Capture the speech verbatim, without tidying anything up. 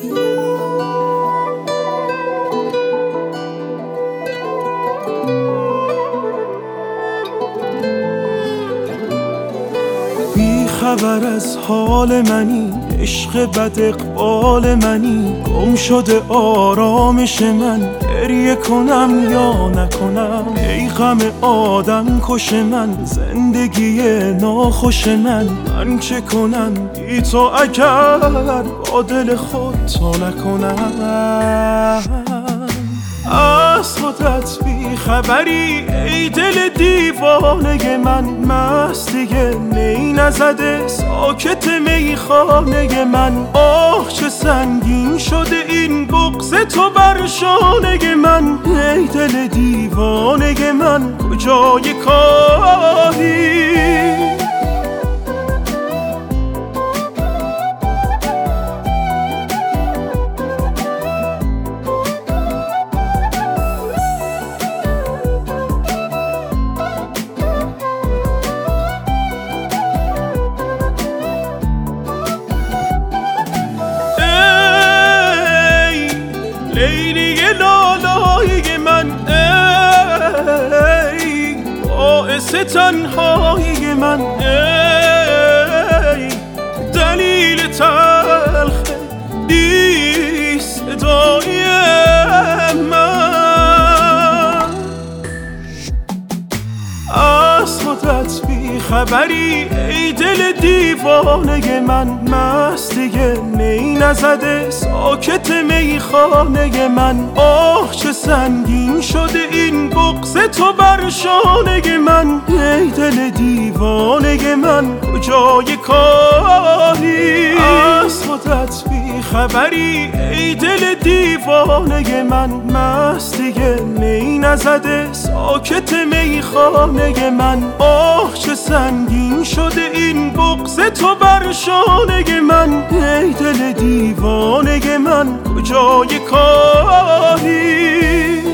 خبر از حال منی، عشق بد اقبال منی، گم شده آرامش من، گریه کنم یا نکنم. ای غم آدم کش من، زندگی ناخوش من، من چه کنم بی تو اگر با دل خود تو نکنم. از خودت بی خبری ای دل دیوانه من، مست دیگه می نزده ساکت میخانه من. آه چه سنگین شده این بغض تو بر شانه من، ای دل دیوانه من کجای کاری؟ لیلی لالایی من، ای باعث تنهایی من، ای دلیل تلخ بی صدای من. از خودت بی خبری ای دل دیوانه من، مست دیگه می نزده ساکت میخانه من. آه چه سنگین شده این بغض تو بر شانه من، ای دل دیوانه من کجای کاری؟ از خودت بی خبری ای دل دیوانه من، مست دیگه می نزده ساکت میخانه من. آه چه سنگین شده این بغض تو بر شانه من، ای دل دیوانه من کجای کاری؟